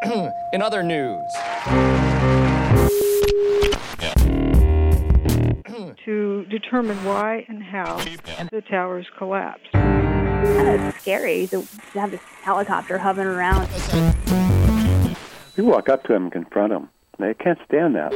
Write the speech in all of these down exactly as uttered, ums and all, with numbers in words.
In other news. To determine why and how the towers collapsed. Kind of scary to have this helicopter hovering around. You walk up to them and confront them. They can't stand that.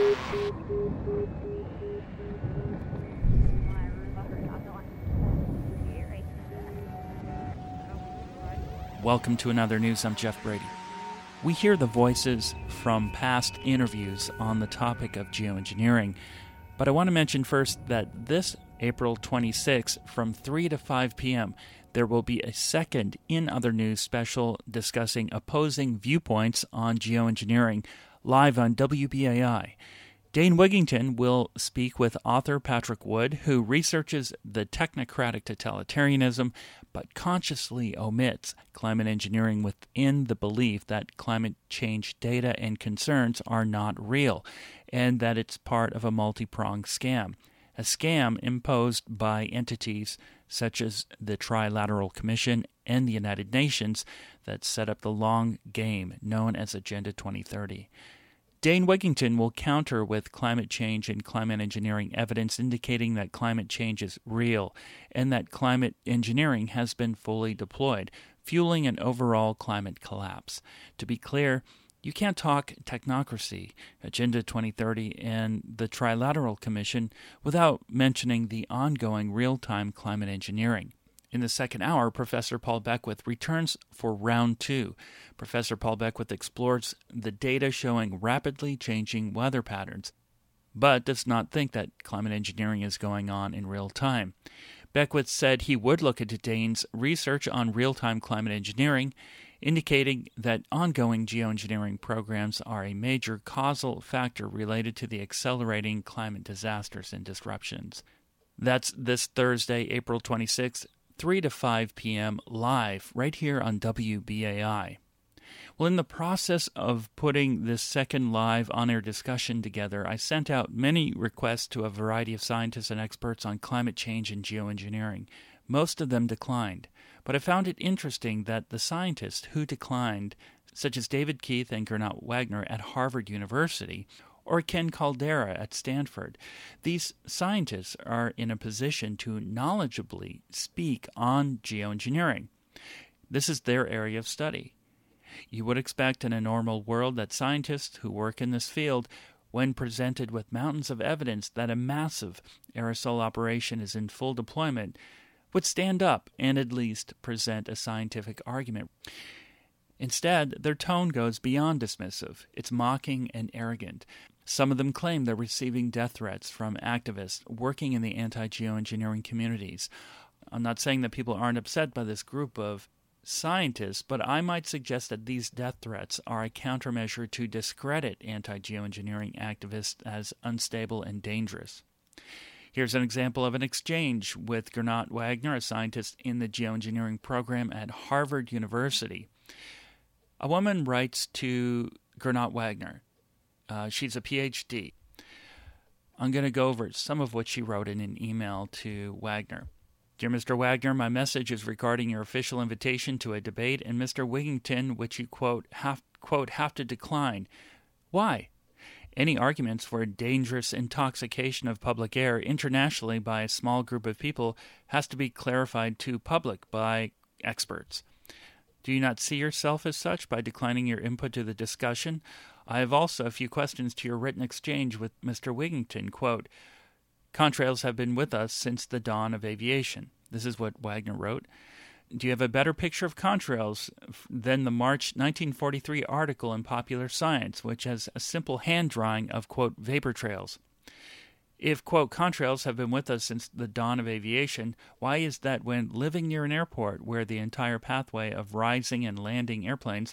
Welcome to Another News. I'm Jeff Brady. We hear the voices from past interviews on the topic of geoengineering, but I want to mention first that this April twenty-sixth, from three to five p.m., there will be a second In Other News special discussing opposing viewpoints on geoengineering, live on W B A I. Dane Wigington will speak with author Patrick Wood, who researches the technocratic totalitarianism but consciously omits climate engineering within the belief that climate change data and concerns are not real and that it's part of a multi-pronged scam. A scam imposed by entities such as the Trilateral Commission and the United Nations that set up the long game known as Agenda twenty thirty. Dane Wigington will counter with climate change and climate engineering evidence indicating that climate change is real and that climate engineering has been fully deployed, fueling an overall climate collapse. To be clear, you can't talk technocracy, Agenda twenty thirty, and the Trilateral Commission without mentioning the ongoing real-time climate engineering. In the second hour, Professor Paul Beckwith returns for round two. Professor Paul Beckwith explores the data showing rapidly changing weather patterns, but does not think that climate engineering is going on in real time. Beckwith said he would look into Dane's research on real-time climate engineering, indicating that ongoing geoengineering programs are a major causal factor related to the accelerating climate disasters and disruptions. That's this Thursday, April twenty-sixth, three to five p.m. live right here on W B A I. Well, in the process of putting this second live on-air discussion together, I sent out many requests to a variety of scientists and experts on climate change and geoengineering. Most of them declined, but I found it interesting that the scientists who declined, such as David Keith and Gernot Wagner at Harvard University, or Ken Caldera at Stanford, these scientists are in a position to knowledgeably speak on geoengineering. This is their area of study. You would expect in a normal world that scientists who work in this field, when presented with mountains of evidence that a massive aerosol operation is in full deployment, would stand up and at least present a scientific argument. Instead, their tone goes beyond dismissive. It's mocking and arrogant. Some of them claim they're receiving death threats from activists working in the anti-geoengineering communities. I'm not saying that people aren't upset by this group of scientists, but I might suggest that these death threats are a countermeasure to discredit anti-geoengineering activists as unstable and dangerous. Here's an example of an exchange with Gernot Wagner, a scientist in the geoengineering program at Harvard University. A woman writes to Gernot Wagner. Uh, she's a P H D. I'm going to go over some of what she wrote in an email to Wagner. Dear Mister Wagner, my message is regarding your official invitation to a debate and Mister Wigington, which you, quote, have, quote, have to decline. Why? Any arguments for a dangerous intoxication of public air internationally by a small group of people has to be clarified to public by experts. Do you not see yourself as such by declining your input to the discussion? I have also a few questions to your written exchange with Mister Wigington. Quote, Contrails have been with us since the dawn of aviation. This is what Wagner wrote. Do you have a better picture of contrails than the March nineteen forty-three article in Popular Science, which has a simple hand drawing of, quote, vapor trails? If, quote, contrails have been with us since the dawn of aviation, why is that when living near an airport where the entire pathway of rising and landing airplanes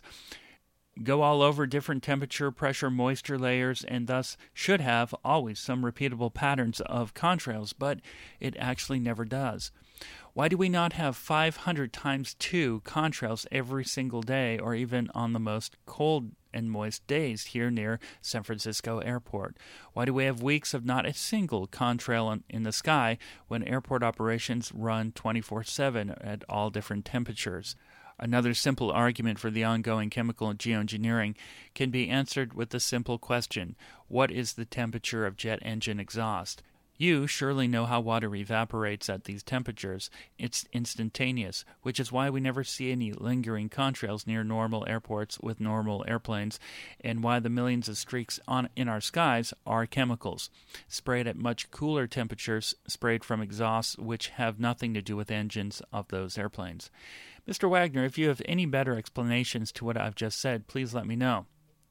go all over different temperature, pressure, moisture layers, and thus should have always some repeatable patterns of contrails, but it actually never does? Why do we not have five hundred times two contrails every single day, or even on the most cold and moist days here near San Francisco Airport? Why do we have weeks of not a single contrail in the sky when airport operations run twenty-four seven at all different temperatures? Another simple argument for the ongoing chemical geoengineering can be answered with the simple question, what is the temperature of jet engine exhaust? You surely know how water evaporates at these temperatures. It's instantaneous, which is why we never see any lingering contrails near normal airports with normal airplanes, and why the millions of streaks on in our skies are chemicals, sprayed at much cooler temperatures, sprayed from exhausts which have nothing to do with engines of those airplanes. Mister Wagner, if you have any better explanations to what I've just said, please let me know.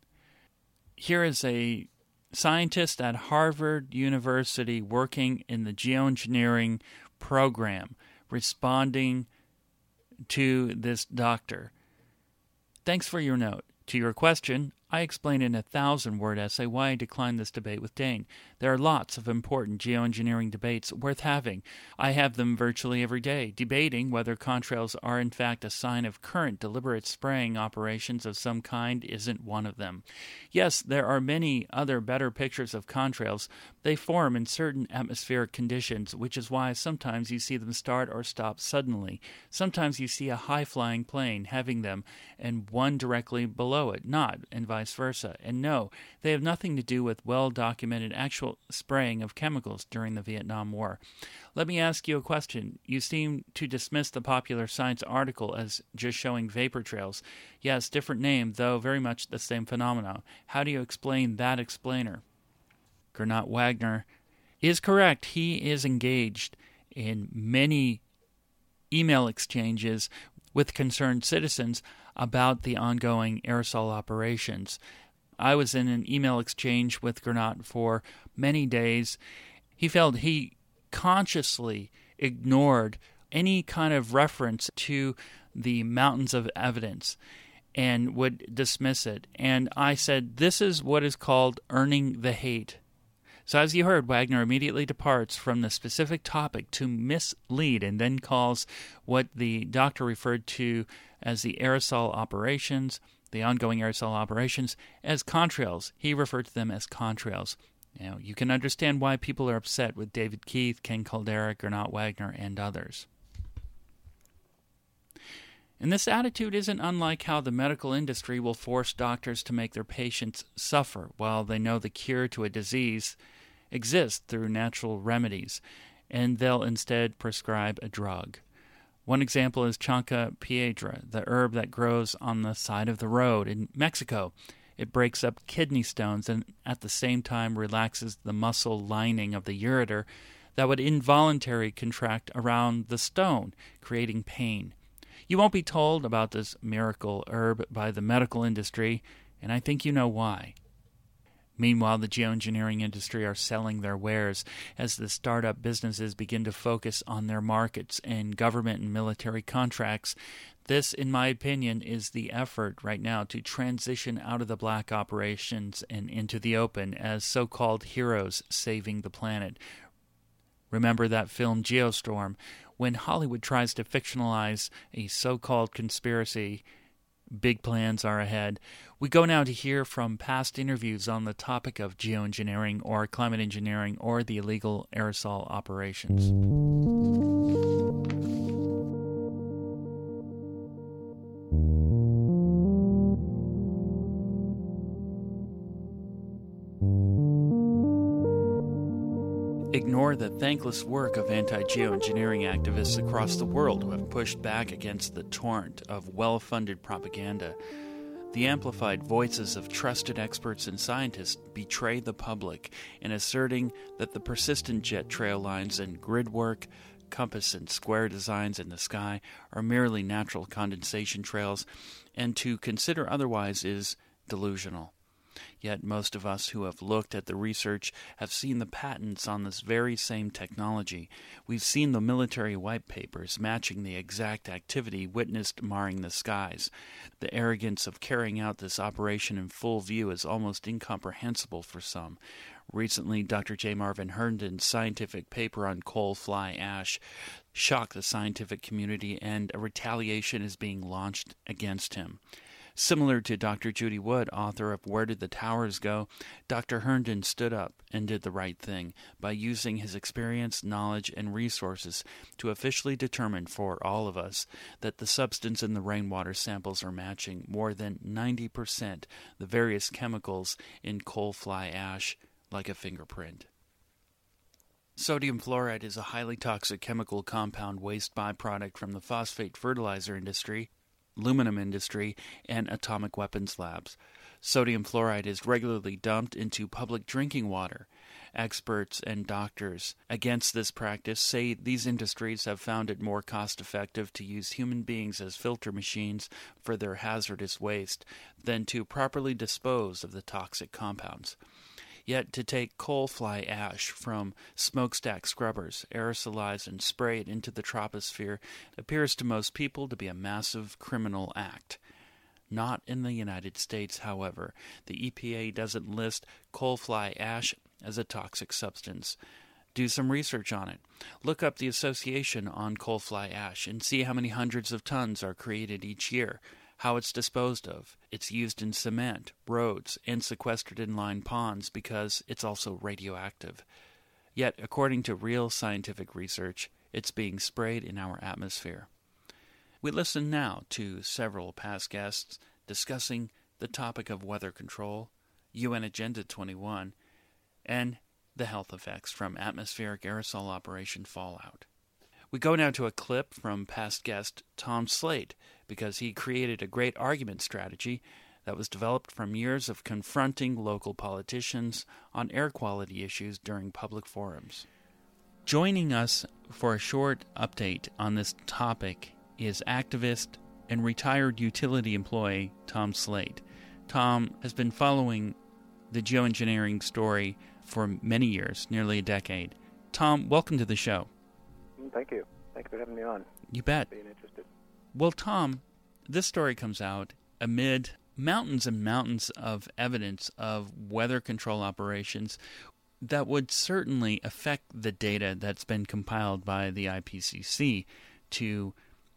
Here is a scientist at Harvard University working in the geoengineering program, responding to this doctor. Thanks for your note. To your question, I explain in a thousand-word essay why I declined this debate with Dane. There are lots of important geoengineering debates worth having. I have them virtually every day, debating whether contrails are in fact a sign of current deliberate spraying operations of some kind isn't one of them. Yes, there are many other better pictures of contrails. They form in certain atmospheric conditions, which is why sometimes you see them start or stop suddenly. Sometimes you see a high-flying plane having them, and one directly below it not, and vice versa. And no, they have nothing to do with well-documented actual spraying of chemicals during the Vietnam War. Let me ask you a question. You seem to dismiss the popular science article as just showing vapor trails. Yes, different name, though very much the same phenomenon. How do you explain that explainer? Gernot Wagner is correct. He is engaged in many email exchanges with concerned citizens about the ongoing aerosol operations. I was in an email exchange with Gernot for many days. He felt he consciously ignored any kind of reference to the mountains of evidence and would dismiss it. And I said, this is what is called earning the hate. So as you heard, Wagner immediately departs from the specific topic to mislead and then calls what the doctor referred to as the aerosol operations, the ongoing aerosol operations, as contrails. He referred to them as contrails. Now, you can understand why people are upset with David Keith, Ken Caldera, Gernot Wagner, and others. And this attitude isn't unlike how the medical industry will force doctors to make their patients suffer while they know the cure to a disease exists through natural remedies, and they'll instead prescribe a drug. One example is Chanca piedra, the herb that grows on the side of the road in Mexico. It breaks up kidney stones and at the same time relaxes the muscle lining of the ureter that would involuntarily contract around the stone, creating pain. You won't be told about this miracle herb by the medical industry, and I think you know why. Meanwhile, the geoengineering industry are selling their wares as the startup businesses begin to focus on their markets and government and military contracts. This, in my opinion, is the effort right now to transition out of the black operations and into the open as so-called heroes saving the planet. Remember that film Geostorm? When Hollywood tries to fictionalize a so-called conspiracy, big plans are ahead. We go now to hear from past interviews on the topic of geoengineering or climate engineering or the illegal aerosol operations. Ignore the thankless work of anti-geoengineering activists across the world who have pushed back against the torrent of well-funded propaganda. The amplified voices of trusted experts and scientists betray the public in asserting that the persistent jet trail lines and grid work, compass and square designs in the sky are merely natural condensation trails, and to consider otherwise is delusional. Yet most of us who have looked at the research have seen the patents on this very same technology. We've seen the military white papers matching the exact activity witnessed marring the skies. The arrogance of carrying out this operation in full view is almost incomprehensible for some. Recently, Doctor J. Marvin Herndon's scientific paper on coal fly ash shocked the scientific community, and a retaliation is being launched against him. Similar to Doctor Judy Wood, author of Where Did the Towers Go?, Doctor Herndon stood up and did the right thing by using his experience, knowledge, and resources to officially determine for all of us that the substance in the rainwater samples are matching more than ninety percent the various chemicals in coal fly ash like a fingerprint. Sodium fluoride is a highly toxic chemical compound waste byproduct from the phosphate fertilizer industry, aluminum industry, and atomic weapons labs. Sodium fluoride is regularly dumped into public drinking water. Experts and doctors against this practice say these industries have found it more cost-effective to use human beings as filter machines for their hazardous waste than to properly dispose of the toxic compounds. Yet to take coal fly ash from smokestack scrubbers, aerosolize and spray it into the troposphere appears to most people to be a massive criminal act. Not in the United States, however. The E P A doesn't list coal fly ash as a toxic substance. Do some research on it. Look up the association on coal fly ash and see how many hundreds of tons are created each year, how it's disposed of. It's used in cement, roads, and sequestered in lined ponds because it's also radioactive. Yet, according to real scientific research, it's being sprayed in our atmosphere. We listen now to several past guests discussing the topic of weather control, U N Agenda twenty-one, and the health effects from atmospheric aerosol operation fallout. We go now to a clip from past guest Tom Slate, because he created a great argument strategy that was developed from years of confronting local politicians on air quality issues during public forums. Joining us for a short update on this topic is activist and retired utility employee Tom Slate. Tom has been following the geoengineering story for many years, nearly a decade. Tom, welcome to the show. Thank you. Thank you for having me on. You bet. Being interested. Well, Tom, this story comes out amid mountains and mountains of evidence of weather control operations that would certainly affect the data that's been compiled by the I P C C to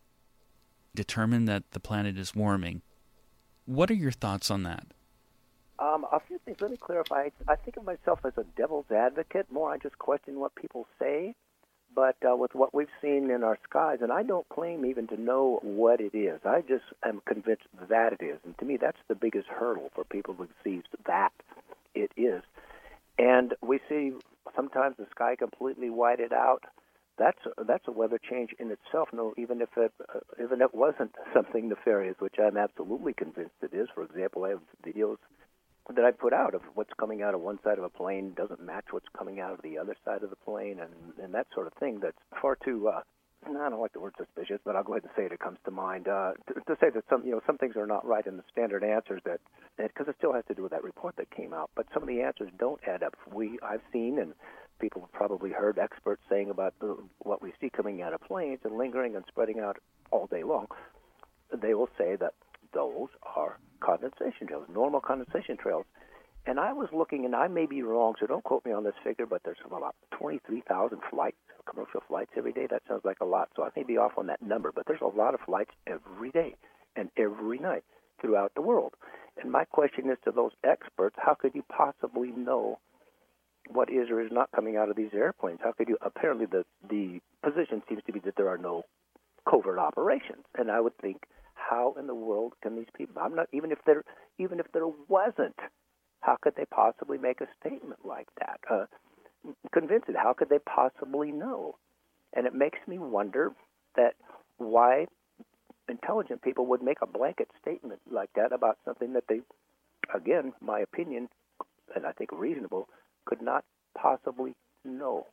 determine that the planet is warming. What are your thoughts on that? Um, a few things. Let me clarify. I think of myself as a devil's advocate. More, I just question what people say. But uh, with what we've seen in our skies, and I don't claim even to know what it is. I just am convinced that it is. And to me, that's the biggest hurdle for people to see that it is. And we see sometimes the sky completely whited out. That's that's a weather change in itself. No, even if it uh, even if it wasn't something nefarious, which I'm absolutely convinced it is. For example, I have videos that I put out of what's coming out of one side of a plane doesn't match what's coming out of the other side of the plane, and, and that sort of thing. That's far too. Uh, I don't like the word suspicious, but I'll go ahead and say it. It comes to mind uh, to, to say that some you know some things are not right in the standard answers that because it still has to do with that report that came out. But some of the answers don't add up. We I've seen and people have probably heard experts saying about the, what we see coming out of planes and lingering and spreading out all day long. They will say that those are condensation trails, normal condensation trails. And I was looking, and I may be wrong, so don't quote me on this figure, but there's about twenty-three thousand flights, commercial flights every day. That sounds like a lot, so I may be off on that number, but there's a lot of flights every day and every night throughout the world. And my question is to those experts, how could you possibly know what is or is not coming out of these airplanes? How could you? Apparently the, the position seems to be that there are no covert operations, and I would think, how in the world can these people? I'm not even if there even if there wasn't. How could they possibly make a statement like that? Uh, convinced it. How could they possibly know? And it makes me wonder that why intelligent people would make a blanket statement like that about something that they, again, my opinion, and I think reasonable, could not possibly know.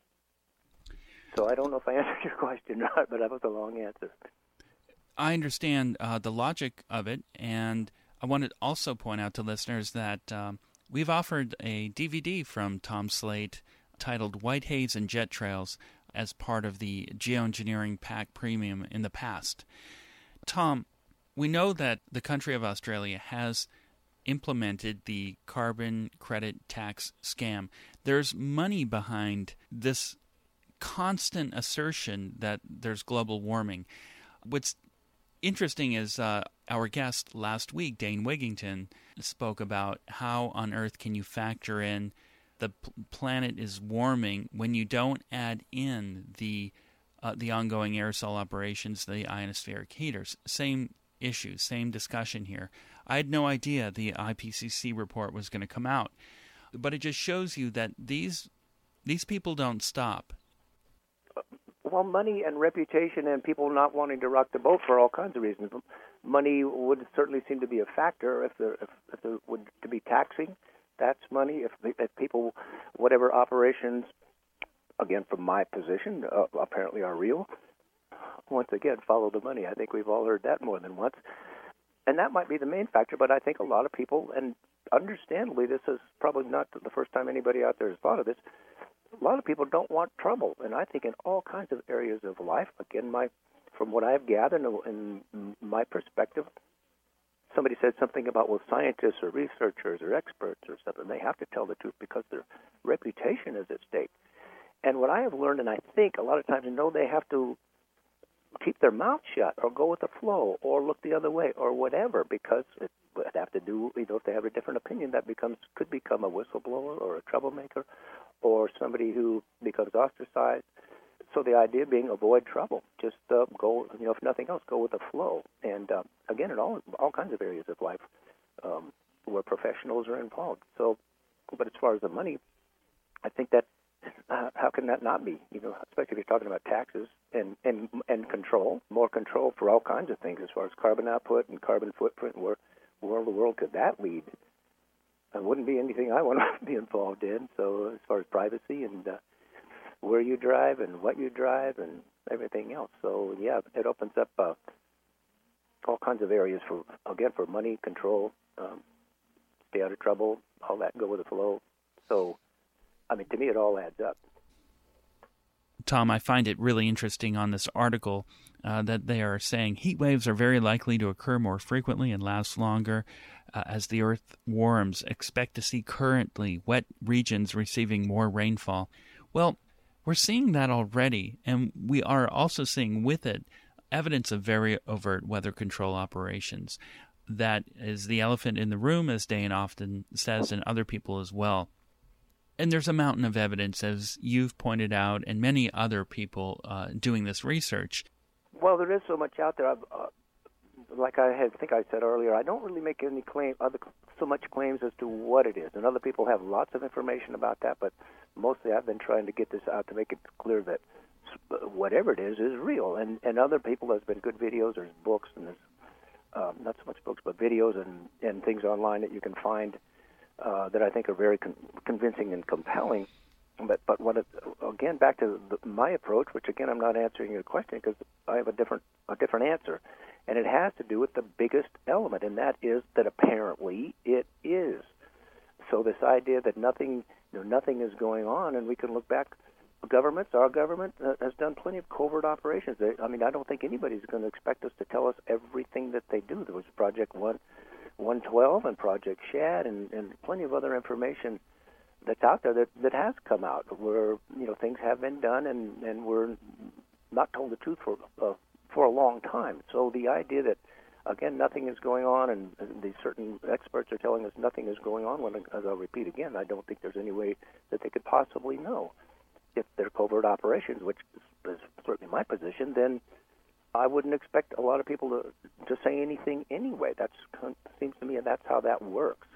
So I don't know if I answered your question or not, but that was a long answer. I understand uh, the logic of it, and I want to also point out to listeners that um, we've offered a D V D from Tom Slate titled White Haze and Jet Trails as part of the Geoengineering Pack Premium in the past. Tom, we know that the country of Australia has implemented the carbon credit tax scam. There's money behind this constant assertion that there's global warming. What's interesting is uh, Our guest last week, Dane Wigington, spoke about how on earth can you factor in the p- planet is warming when you don't add in the uh, the ongoing aerosol operations, the ionospheric heaters. Same issue, same discussion here. I had no idea the I P C C report was going to come out, but it just shows you that these these people don't stop. Well, money and reputation and people not wanting to rock the boat for all kinds of reasons. Money would certainly seem to be a factor if there, if, if there would to be taxing. That's money. If, if people, whatever operations, again, from my position, uh, apparently are real, once again, follow the money. I think we've all heard that more than once. And that might be the main factor, but I think a lot of people, and understandably, this is probably not the first time anybody out there has thought of this, a lot of people don't want trouble. And I think in all kinds of areas of life, again, my from what I've gathered in my perspective, somebody said something about, well, scientists or researchers or experts or something, they have to tell the truth because their reputation is at stake. And what I have learned, and I think a lot of times, you know, they have to keep their mouth shut or go with the flow or look the other way or whatever, because it would have to do, you know, if they have a different opinion, that becomes could become a whistleblower or a troublemaker or somebody who becomes ostracized. So the idea being avoid trouble. Just uh, go, you know, if nothing else, go with the flow. And uh, again, in all all kinds of areas of life um, where professionals are involved. So, but as far as the money, I think that uh, how can that not be? You know, especially if you're talking about taxes and, and and control, more control for all kinds of things as far as carbon output and carbon footprint. Where where in the world could that lead? It wouldn't be anything I want to be involved in. So as far as privacy and uh, where you drive and what you drive and everything else. So, yeah, it opens up uh, all kinds of areas for, again, for money, control, um, stay out of trouble, all that, go with the flow. So, I mean, to me, it all adds up. Tom, I find it really interesting on this article uh, that they are saying heat waves are very likely to occur more frequently and last longer uh, as the Earth warms. Expect to see currently wet regions receiving more rainfall. Well, we're seeing that already, and we are also seeing with it evidence of very overt weather control operations. That is the elephant in the room, as Dane often says, and other people as well. And there's a mountain of evidence, as you've pointed out, and many other people uh, doing this research. Well, there is so much out there. I've, uh, like I had, think I said earlier, I don't really make any claim, other so much claims as to what it is. And other people have lots of information about that, but mostly I've been trying to get this out to make it clear that whatever it is is real. And, and other people, there's been good videos, there's books, and there's um, not so much books, but videos and, and things online that you can find uh, that I think are very con- convincing and compelling. But but what it, again, back to the, my approach, which again I'm not answering your question because I have a different a different answer, and it has to do with the biggest element, and that is that apparently it is. So this idea that nothing you know nothing is going on, and we can look back. Governments, our government uh, has done plenty of covert operations. They, I mean, I don't think anybody's going to expect us to tell us everything that they do. There was Project One, one twelve, and Project Shad, and, and plenty of other information that's out there that, that has come out where you know things have been done, and, and we're not told the truth for uh, for a long time. So the idea that again nothing is going on, and, and these certain experts are telling us nothing is going on. When, as I'll repeat again, I don't think there's any way that they could possibly know. If they're covert operations, which is certainly my position, then I wouldn't expect a lot of people to to say anything anyway. That seems to me that's how that works.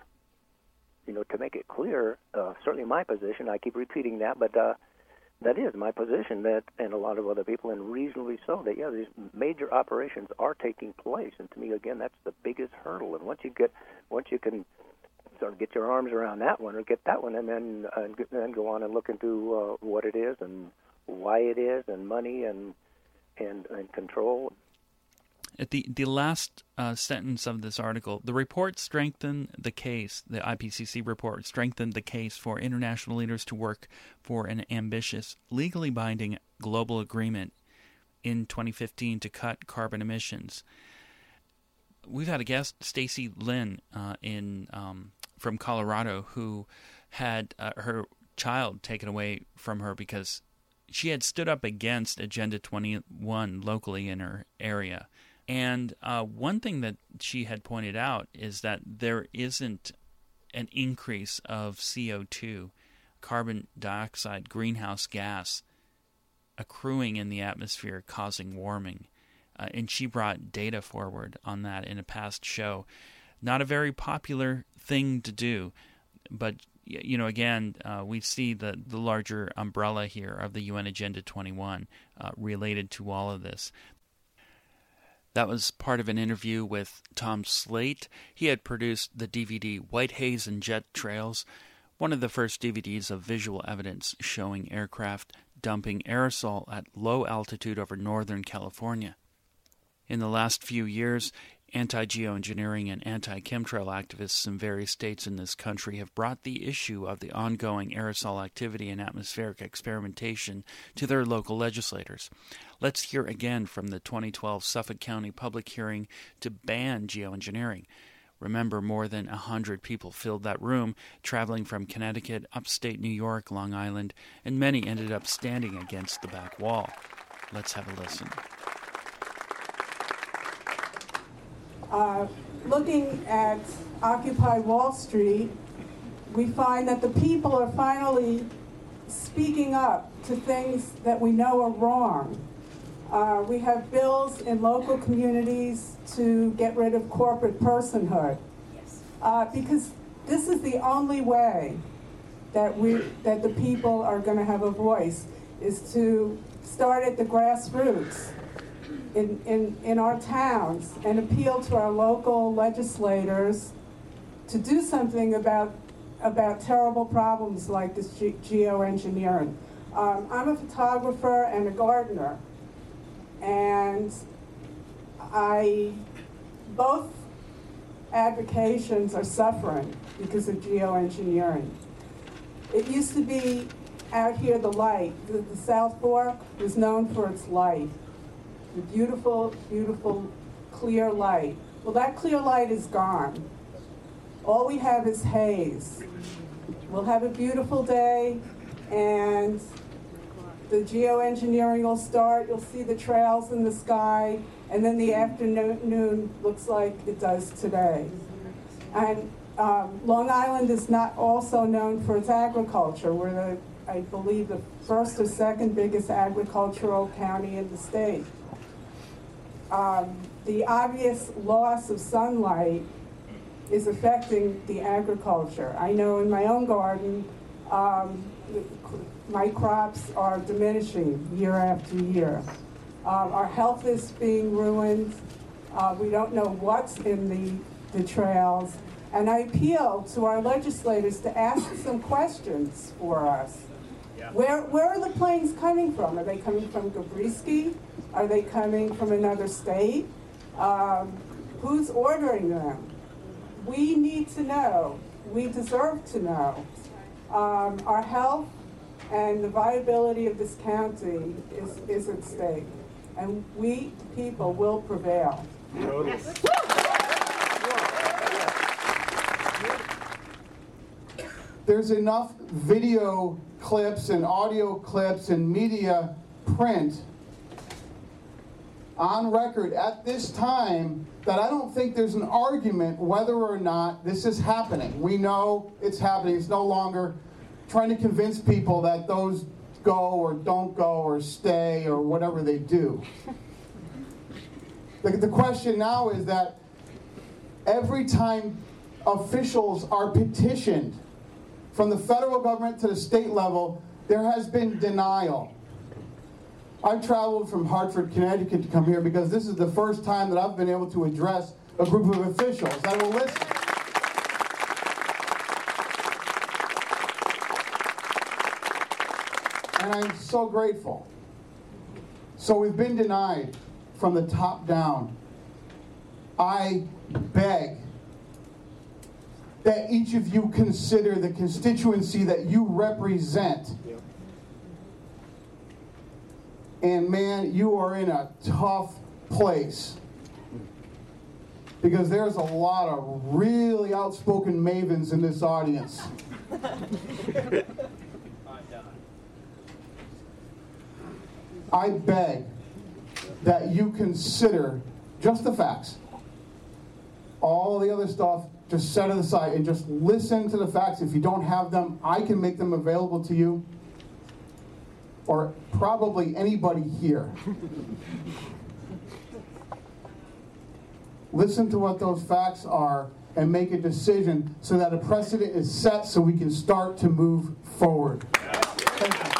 You know, to make it clear, uh, certainly my position, I keep repeating that, but uh, that is my position, that, and a lot of other people, and reasonably so, that, yeah, these major operations are taking place. And to me, again, that's the biggest hurdle. And once you get, once you can sort of get your arms around that one, or get that one, and then uh, and then go on and look into uh, what it is and why it is, and money and and, and control. At the the last uh, sentence of this article, the report strengthened the case. The I P C C report strengthened the case for international leaders to work for an ambitious, legally binding global agreement in twenty fifteen to cut carbon emissions. We've had a guest, Stacy Lynn, uh, in um, from Colorado, who had uh, her child taken away from her because she had stood up against Agenda twenty-one locally in her area. And uh, one thing that she had pointed out is that there isn't an increase of C O two, carbon dioxide, greenhouse gas, accruing in the atmosphere causing warming. Uh, and she brought data forward on that in a past show. Not a very popular thing to do, but, you know, again, uh, we see the, the larger umbrella here of the U N Agenda twenty-one uh, related to all of this. That was part of an interview with Tom Slate. He had produced the D V D White Haze and Jet Trails, one of the first D V Ds of visual evidence showing aircraft dumping aerosol at low altitude over Northern California. In the last few years, anti-geoengineering and anti-chemtrail activists in various states in this country have brought the issue of the ongoing aerosol activity and atmospheric experimentation to their local legislators. Let's hear again from the twenty twelve Suffolk County public hearing to ban geoengineering. Remember, more than one hundred people filled that room, traveling from Connecticut, upstate New York, Long Island, and many ended up standing against the back wall. Let's have a listen. Uh, looking at Occupy Wall Street, we find that the people are finally speaking up to things that we know are wrong. Uh, we have bills in local communities to get rid of corporate personhood, uh, because this is the only way that we that the people are going to have a voice, is to start at the grassroots in, in, in our towns and appeal to our local legislators to do something about about terrible problems like this ge- geoengineering. Um, I'm a photographer and a gardener, and I, both avocations are suffering because of geoengineering. It used to be out here, the light, the, the South Fork was known for its light, the beautiful, beautiful, clear light. Well, that clear light is gone. All we have is haze. We'll have a beautiful day, and the geoengineering will start. You'll see the trails in the sky, and then the afternoon looks like it does today. And um, Long Island is not also known for its agriculture. We're, the, I believe, the first or second biggest agricultural county in the state. Um, the obvious loss of sunlight is affecting the agriculture. I know in my own garden, um, my crops are diminishing year after year. Um, our health is being ruined. Uh, we don't know what's in the, the trails. And I appeal to our legislators to ask some questions for us. Yeah. Where, where are the planes coming from? Are they coming from Gabrisky? Are they coming from another state? Um, who's ordering them? We need to know. We deserve to know. Um, our health and the viability of this county is, is at stake. And we, people, will prevail. Totally. There's enough video clips and audio clips and media print on record at this time that I don't think there's an argument whether or not this is happening. We know it's happening. It's no longer trying to convince people that those go or don't go or stay or whatever they do. The, the question now is that every time officials are petitioned from the federal government to the state level, there has been denial. I've traveled from Hartford, Connecticut to come here because this is the first time that I've been able to address a group of officials that will listen. And I'm so grateful. So we've been denied from the top down. I beg that each of you consider the constituency that you represent. And man, you are in a tough place. Because there's a lot of really outspoken mavens in this audience. I beg that you consider Just the facts. All the other stuff, just set it aside and just listen to the facts. If you don't have them, I can make them available to you, or probably anybody here. Listen to what those facts are and make a decision so that a precedent is set so we can start to move forward. Thank you.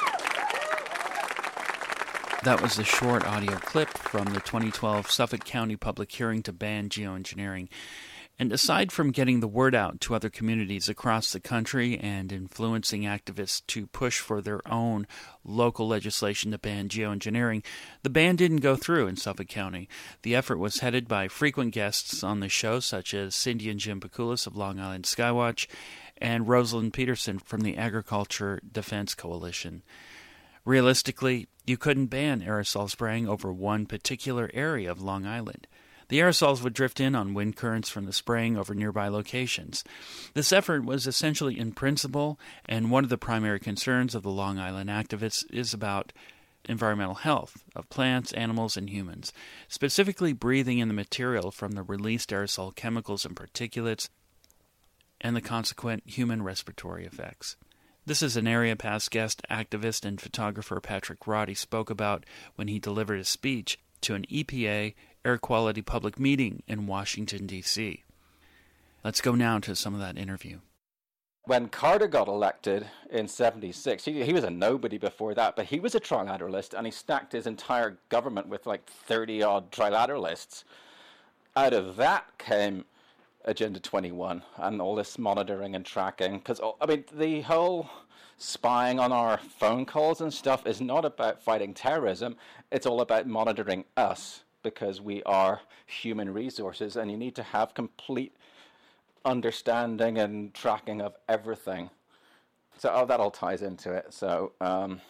That was a short audio clip from the twenty twelve Suffolk County public hearing to ban geoengineering. And aside from getting the word out to other communities across the country and influencing activists to push for their own local legislation to ban geoengineering, the ban didn't go through in Suffolk County. The effort was headed by frequent guests on the show, such as Cindy and Jim Pikulis of Long Island Skywatch and Rosalind Peterson from the Agriculture Defense Coalition. Realistically, you couldn't ban aerosol spraying over one particular area of Long Island. The aerosols would drift in on wind currents from the spraying over nearby locations. This effort was essentially in principle, and one of the primary concerns of the Long Island activists is about environmental health of plants, animals, and humans, specifically breathing in the material from the released aerosol chemicals and particulates and the consequent human respiratory effects. This is an area past guest activist and photographer Patrick Roddy spoke about when he delivered a speech to an E P A air quality public meeting in Washington, D C Let's go now to some of that interview. When Carter got elected in seventy-six, he, he was a nobody before that, but he was a trilateralist, and he stacked his entire government with like thirty-odd trilateralists. Out of that came Agenda twenty-one and all this monitoring and tracking. Because, I mean, the whole spying on our phone calls and stuff is not about fighting terrorism. It's all about monitoring us, because we are human resources, and you need to have complete understanding and tracking of everything. So oh, that all ties into it. So, um,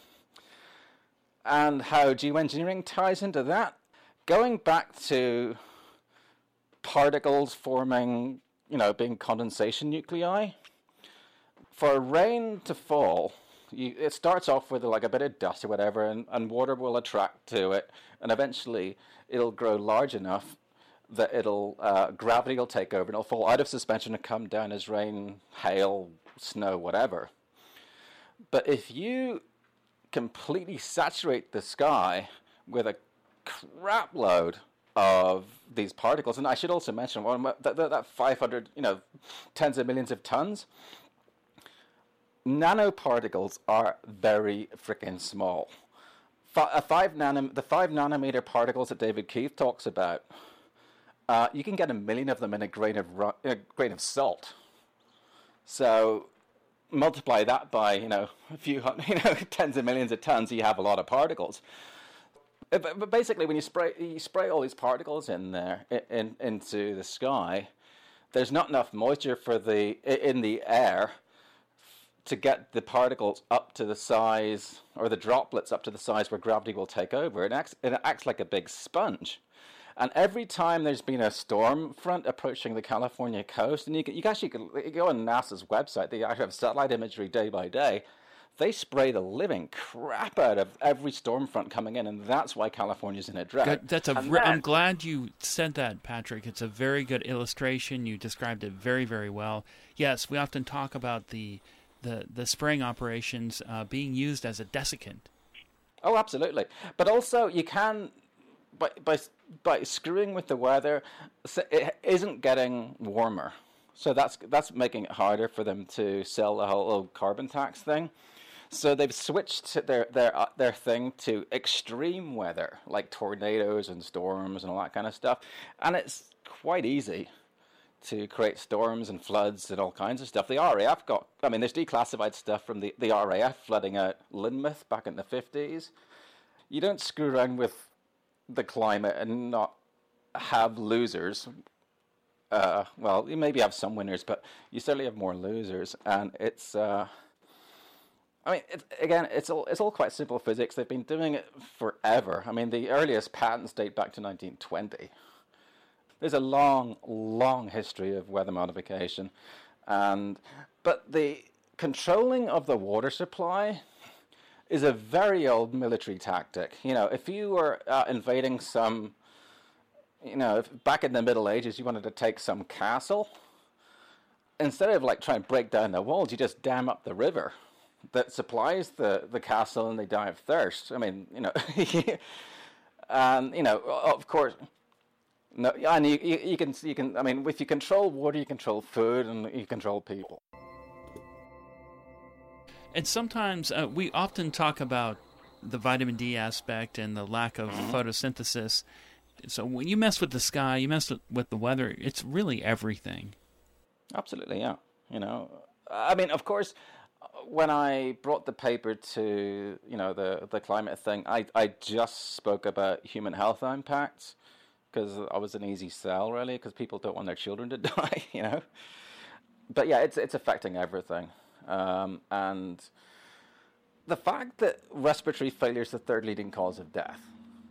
and how geoengineering ties into that? Going back to particles forming, you know, being condensation nuclei. For rain to fall, you, it starts off with like a bit of dust or whatever, and, and water will attract to it, and eventually it'll grow large enough that it'll uh, gravity will take over, and it'll fall out of suspension and come down as rain, hail, snow, whatever. But if you completely saturate the sky with a crap load of these particles, and I should also mention well, that, that, that five hundred, you know, tens of millions of tons, nanoparticles are very freaking small. F- a five nanom- the five nanometer particles that David Keith talks about, uh, you can get a million of them in a grain of ru- a grain of salt. So multiply that by you know a few hundred, you know tens of millions of tons, you have a lot of particles. But, but basically, when you spray you spray all these particles in there in, in, into the sky, there's not enough moisture for the in the air to get the particles up to the size, or the droplets up to the size where gravity will take over. It acts, it acts like a big sponge. And every time there's been a storm front approaching the California coast, and you can, you can actually you go on NASA's website, they actually have satellite imagery day by day, they spray the living crap out of every storm front coming in, and that's why California's in a drought. Good. That's a. And Re- then, I'm glad you said that, Patrick. It's a very good illustration. You described it very, very well. Yes, we often talk about the the, the spraying operations uh, being used as a desiccant. Oh, absolutely. But also, you can, by by by screwing with the weather, it isn't getting warmer. So that's that's making it harder for them to sell the whole carbon tax thing. So they've switched their their uh, their thing to extreme weather, like tornadoes and storms and all that kind of stuff. And it's quite easy to create storms and floods and all kinds of stuff. The R A F got, I mean, there's declassified stuff from the, the R A F flooding out Lynmouth back in the fifties. You don't screw around with the climate and not have losers. Uh, well, you maybe have some winners, but you certainly have more losers. And it's... Uh, I mean, it, again, it's all it's all quite simple physics. They've been doing it forever. I mean, the earliest patents date back to nineteen twenty. There's a long, long history of weather modification, and but the controlling of the water supply is a very old military tactic. You know, if you were uh, invading some you know, if back in the Middle Ages you wanted to take some castle, instead of like trying to break down the walls, you just dam up the river that supplies the, the castle, and they die of thirst. I mean, you know, and you know, of course, no, and you, you you can you can. I mean, if you control water, you control food, and you control people. And sometimes uh, we often talk about the vitamin D aspect and the lack of mm-hmm. photosynthesis. So when you mess with the sky, you mess with the weather, it's really everything. Absolutely, yeah. You know, I mean, of course, when I brought the paper to, you know, the, the climate thing, I, I just spoke about human health impacts because I was an easy sell, really, because people don't want their children to die, you know. But yeah, it's it's affecting everything. Um, and the fact that respiratory failure is the third leading cause of death,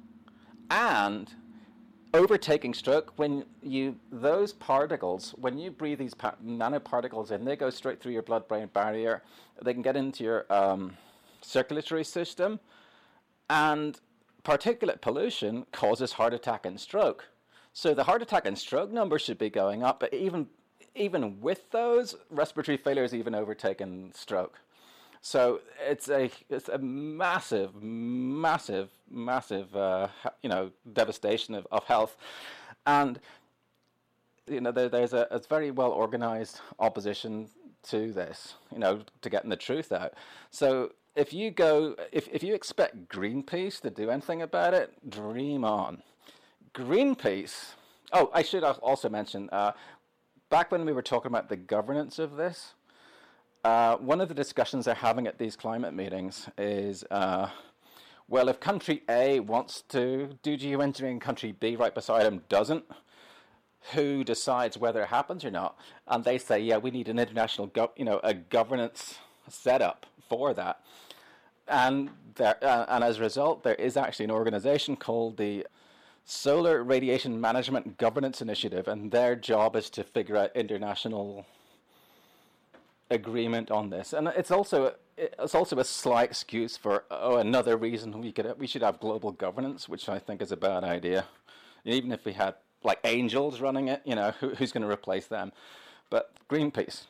and overtaking stroke, when you, those particles, when you breathe these pa- nanoparticles in, they go straight through your blood-brain barrier, they can get into your um, circulatory system, and particulate pollution causes heart attack and stroke. So the heart attack and stroke numbers should be going up, but even even with those, respiratory failure is even overtaken stroke. So it's a it's a massive, massive, massive, uh, you know, devastation of, of health, and you know there, there's a, a very well organized opposition to this, you know, to getting the truth out. So if you go, if if you expect Greenpeace to do anything about it, dream on. Greenpeace. Oh, I should also mention, uh, back when we were talking about the governance of this. Uh, one of the discussions they're having at these climate meetings is, uh, well, if country A wants to do geoengineering, country B right beside them doesn't, who decides whether it happens or not? And they say, yeah, we need an international, go- you know, a governance setup for that. And there, uh, and as a result, there is actually an organization called the Solar Radiation Management Governance Initiative, and their job is to figure out international agreement on this. And it's also it's also a slight excuse for oh another reason we could we should have global governance, which I think is a bad idea. Even if we had like angels running it, you know, who, who's going to replace them? But Greenpeace,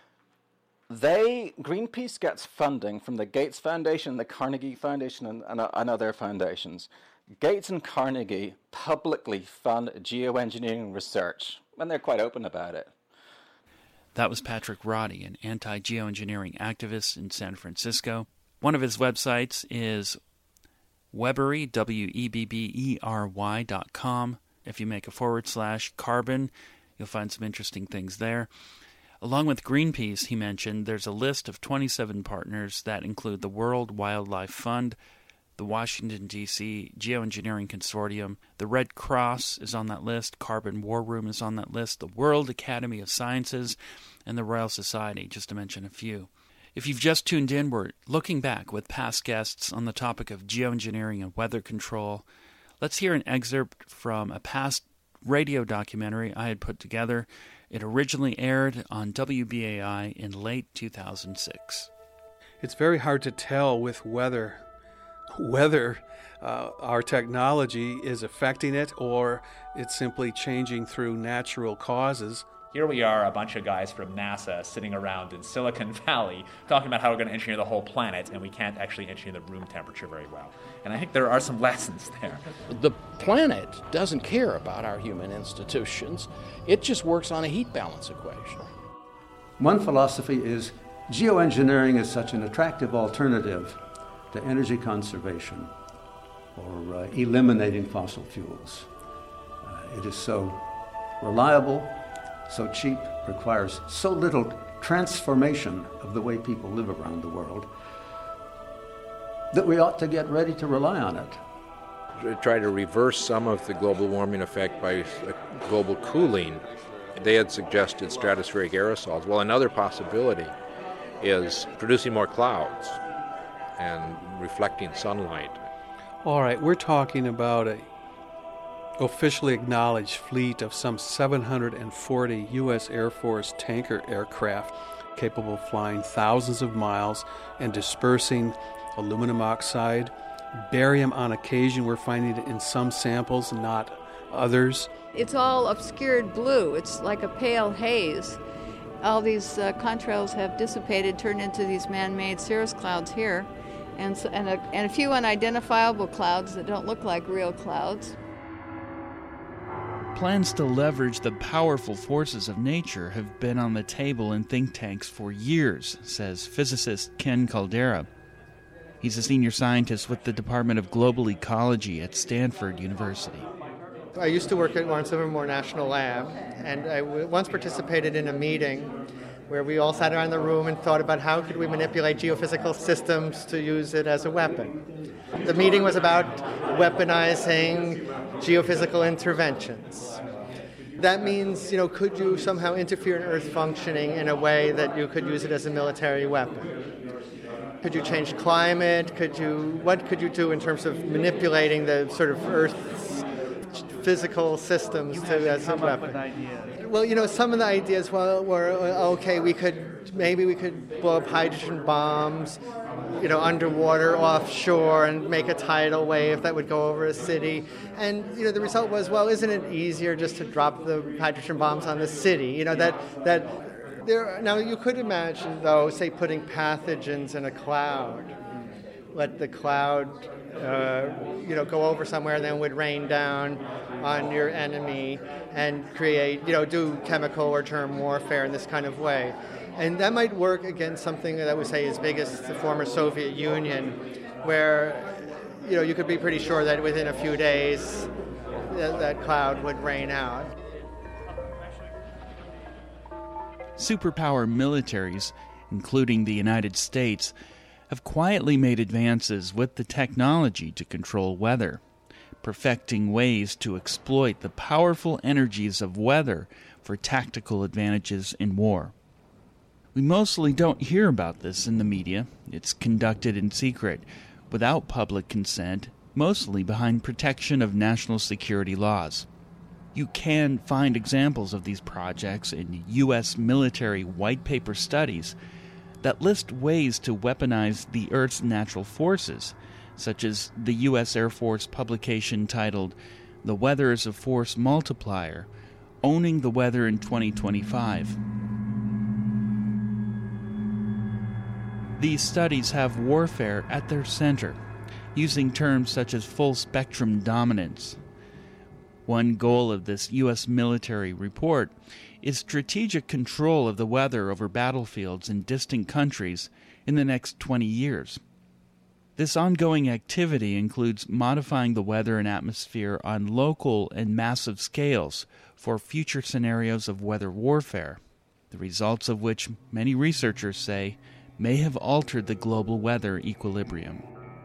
they Greenpeace gets funding from the Gates Foundation, the Carnegie Foundation, and, and, and other foundations. Gates and Carnegie publicly fund geoengineering research, and they're quite open about it. That was Patrick Roddy, an anti-geoengineering activist in San Francisco. One of his websites is Webbery, W E B B E R Y dot com. If you make a forward slash carbon, you'll find some interesting things there. Along with Greenpeace, he mentioned, there's a list of twenty-seven partners that include the World Wildlife Fund, the Washington, D C Geoengineering Consortium, the Red Cross is on that list, Carbon War Room is on that list, the World Academy of Sciences, and the Royal Society, just to mention a few. If you've just tuned in, we're looking back with past guests on the topic of geoengineering and weather control. Let's hear an excerpt from a past radio documentary I had put together. It originally aired on W B A I in late two thousand six. It's very hard to tell with weather whether uh, our technology is affecting it or it's simply changing through natural causes. Here we are, a bunch of guys from NASA sitting around in Silicon Valley talking about how we're going to engineer the whole planet, and we can't actually engineer the room temperature very well. And I think there are some lessons there. The planet doesn't care about our human institutions. It just works on a heat balance equation. One philosophy is geoengineering is such an attractive alternative to energy conservation or uh, eliminating fossil fuels. Uh, it is so reliable, so cheap, requires so little transformation of the way people live around the world that we ought to get ready to rely on it. To try to reverse some of the global warming effect by global cooling, they had suggested stratospheric aerosols. Well, another possibility is producing more clouds and reflecting sunlight. All right, we're talking about a officially acknowledged fleet of some seven hundred forty U S Air Force tanker aircraft capable of flying thousands of miles and dispersing aluminum oxide. Barium on occasion, we're finding it in some samples, not others. It's all obscured blue. It's like a pale haze. All these uh, contrails have dissipated, turned into these man-made cirrus clouds here, and, so, and, a, and a few unidentifiable clouds that don't look like real clouds. Plans to leverage the powerful forces of nature have been on the table in think tanks for years, says physicist Ken Caldera. He's a senior scientist with the Department of Global Ecology at Stanford University. I used to work at Lawrence Livermore National Lab, and I once participated in a meeting where we all sat around the room and thought about how could we manipulate geophysical systems to use it as a weapon. The meeting was about weaponizing geophysical interventions. That means, you know, could you somehow interfere in Earth functioning in a way that you could use it as a military weapon? Could you change climate? Could you, what could you do in terms of manipulating the sort of Earth's physical systems to as a weapon? Well, you know, some of the ideas were, were okay, we could, maybe we could blow up hydrogen bombs, you know, underwater, offshore, and make a tidal wave that would go over a city. And, you know, the result was, well, isn't it easier just to drop the hydrogen bombs on the city? You know, that, that there, now you could imagine, though, say, putting pathogens in a cloud. Let the cloud, uh, you know, go over somewhere and then would rain down on your enemy and create, you know, do chemical or germ warfare in this kind of way. And that might work against something that we say is big as the former Soviet Union, where, you know, you could be pretty sure that within a few days that, that cloud would rain out. Superpower militaries, including the United States, have quietly made advances with the technology to control weather, perfecting ways to exploit the powerful energies of weather for tactical advantages in war. We mostly don't hear about this in the media. It's conducted in secret, without public consent, mostly behind protection of national security laws. You can find examples of these projects in U S military white paper studies that list ways to weaponize the Earth's natural forces, such as the U S Air Force publication titled The Weather is a Force Multiplier, Owning the Weather in twenty twenty-five. These studies have warfare at their center, using terms such as full-spectrum dominance. One goal of this U S military report is strategic control of the weather over battlefields in distant countries in the next twenty years. This ongoing activity includes modifying the weather and atmosphere on local and massive scales for future scenarios of weather warfare, the results of which many researchers say may have altered the global weather equilibrium.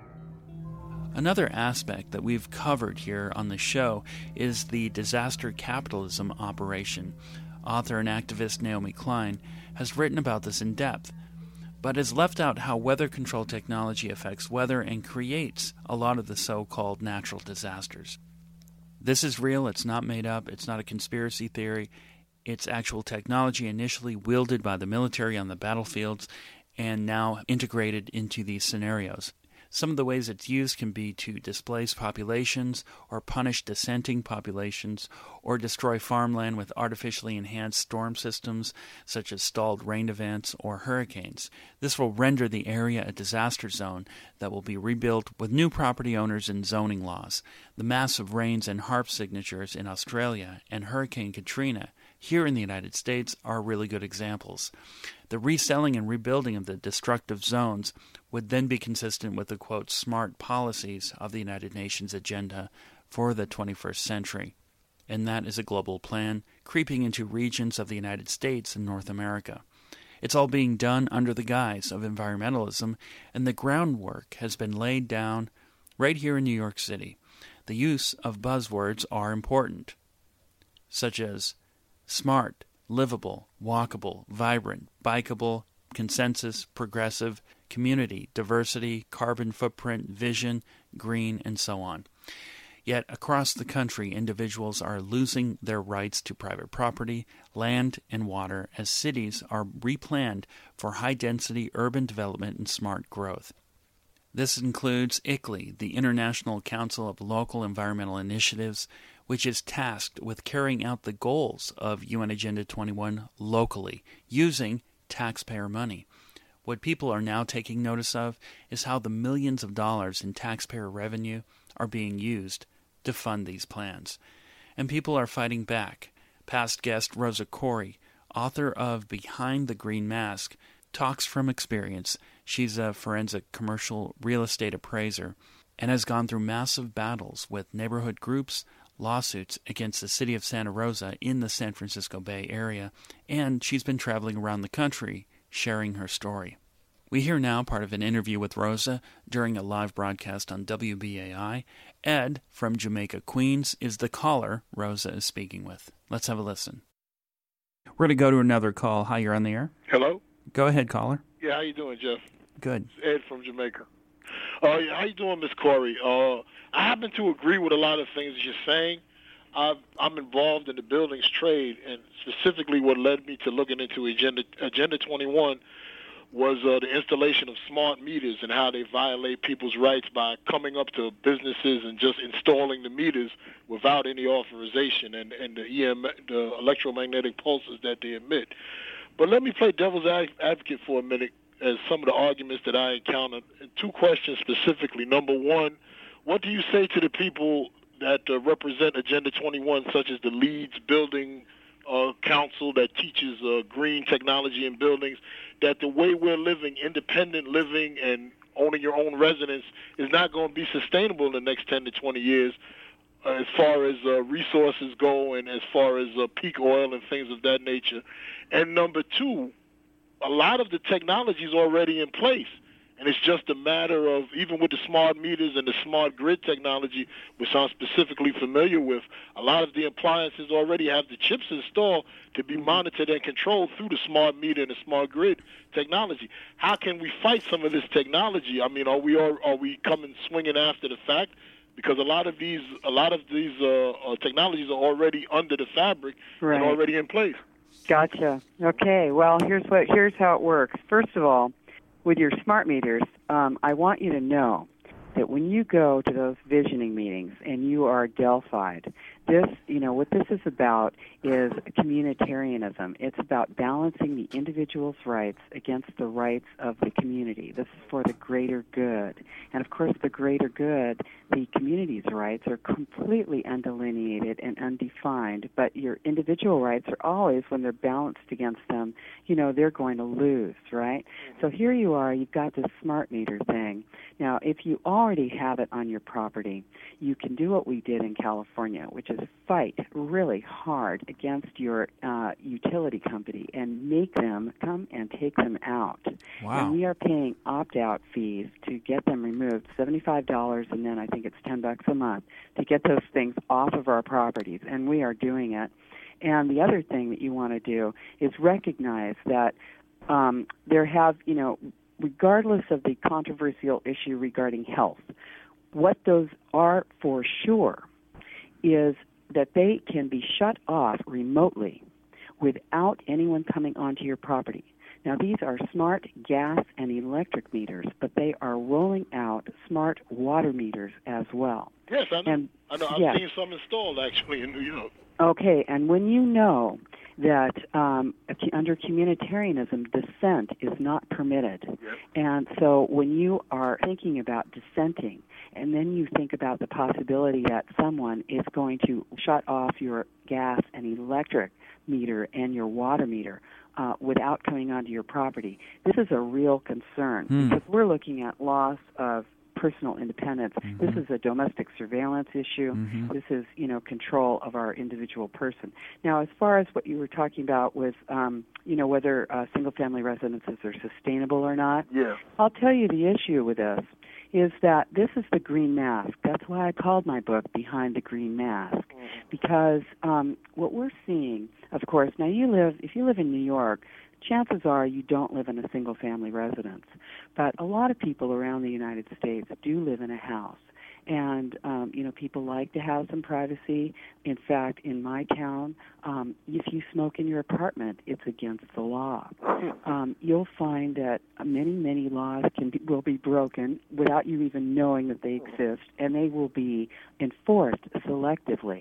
Another aspect that we've covered here on the show is the disaster capitalism operation. Author and activist Naomi Klein has written about this in depth, but has left out how weather control technology affects weather and creates a lot of the so-called natural disasters. This is real, it's not made up, it's not a conspiracy theory, it's actual technology initially wielded by the military on the battlefields and now integrated into these scenarios. Some of the ways it's used can be to displace populations or punish dissenting populations or destroy farmland with artificially enhanced storm systems such as stalled rain events or hurricanes. This will render the area a disaster zone that will be rebuilt with new property owners and zoning laws. The massive rains and HAARP signatures in Australia and Hurricane Katrina here in the United States are really good examples. The reselling and rebuilding of the destructive zones would then be consistent with the, quote, smart policies of the United Nations agenda for the twenty-first century. And that is a global plan creeping into regions of the United States and North America. It's all being done under the guise of environmentalism, and the groundwork has been laid down right here in New York City. The use of buzzwords are important, such as smart, livable, walkable, vibrant, bikeable, consensus, progressive, community, diversity, carbon footprint, vision, green, and so on. Yet across the country, individuals are losing their rights to private property, land, and water as cities are replanned for high-density urban development and smart growth. This includes I C L E, the International Council of Local Environmental Initiatives, which is tasked with carrying out the goals of U N Agenda twenty-one locally, using taxpayer money. What people are now taking notice of is how the millions of dollars in taxpayer revenue are being used to fund these plans. And people are fighting back. Past guest Rosa Koire, author of Behind the Green Mask, talks from experience. She's a forensic commercial real estate appraiser and has gone through massive battles with neighborhood groups, lawsuits against the city of Santa Rosa in the San Francisco Bay Area, and she's been traveling around the country sharing her story. We hear now part of an interview with Rosa during a live broadcast on W B A I. Ed from Jamaica, Queens, is the caller Rosa is speaking with. Let's have a listen. We're going to go to another call. Hi, you're on the air. Hello? Go ahead, caller. Yeah, how you doing, Jeff? Good. It's Ed from Jamaica. Uh, yeah, how you doing, Miss Koire? Uh, I happen to agree with a lot of things that you're saying. I've, I'm involved in the buildings trade, and specifically what led me to looking into Agenda, Agenda twenty-one was uh, the installation of smart meters and how they violate people's rights by coming up to businesses and just installing the meters without any authorization and, and the, E M, the electromagnetic pulses that they emit. But let me play devil's advocate for a minute as some of the arguments that I encountered. Two questions specifically. Number one, what do you say to the people that uh, represent Agenda twenty-one, such as the Leeds Building uh, Council that teaches uh, green technology in buildings, that the way we're living, independent living and owning your own residence, is not going to be sustainable in the next ten to twenty years uh, as far as uh, resources go and as far as uh, peak oil and things of that nature? And number two, a lot of the technology is already in place. And it's just a matter of, even with the smart meters and the smart grid technology, which I'm specifically familiar with, a lot of the appliances already have the chips installed to be monitored and controlled through the smart meter and the smart grid technology. How can we fight some of this technology? I mean, are we are, are we coming swinging after the fact? Because a lot of these a lot of these uh, uh, technologies are already under the fabric Right. and already in place. Gotcha. Okay. Well, here's what here's how it works. First of all, with your smart meters, um, I want you to know that when you go to those visioning meetings and you are Delphied, this, you know, what this is about is communitarianism. It's about balancing the individual's rights against the rights of the community. This is for the greater good. And, of course, the greater good, the community's rights are completely undelineated and undefined, but your individual rights are always, when they're balanced against them, you know, they're going to lose, right? So here you are, you've got this smart meter thing. Now, if you already have it on your property, you can do what we did in California, which is fight really hard against your uh, utility company and make them come and take them out. Wow. And we are paying opt-out fees to get them removed, seventy-five dollars, and then I think it's ten bucks a month to get those things off of our properties, and we are doing it. And the other thing that you want to do is recognize that um, there have, you know, regardless of the controversial issue regarding health, what those are for sure is that they can be shut off remotely without anyone coming onto your property. Now, these are smart gas and electric meters, but they are rolling out smart water meters as well. Yes, I know. And, I know. I've yes. seen some installed, actually, in New York. Okay, and when you know that um, under communitarianism, dissent is not permitted. Yep. And so when you are thinking about dissenting, and then you think about the possibility that someone is going to shut off your gas and electric meter and your water meter uh, without coming onto your property, this is a real concern Hmm. because we're looking at loss of personal independence. Mm-hmm. This is a domestic surveillance issue. Mhm. This is, you know, control of our individual person. Now, as far as what you were talking about with, um, you know, whether uh, single-family residences are sustainable or not, Yeah. I'll tell you the issue with this is that this is the green mask. That's why I called my book Behind the Green Mask, because um, what we're seeing, of course, now you live, if you live in New York, chances are you don't live in a single-family residence. But a lot of people around the United States do live in a house. And, um, you know, people like to have some privacy. In fact, in my town, um, if you smoke in your apartment, it's against the law. Um, you'll find that many, many laws can be, will be broken without you even knowing that they exist, and they will be enforced selectively.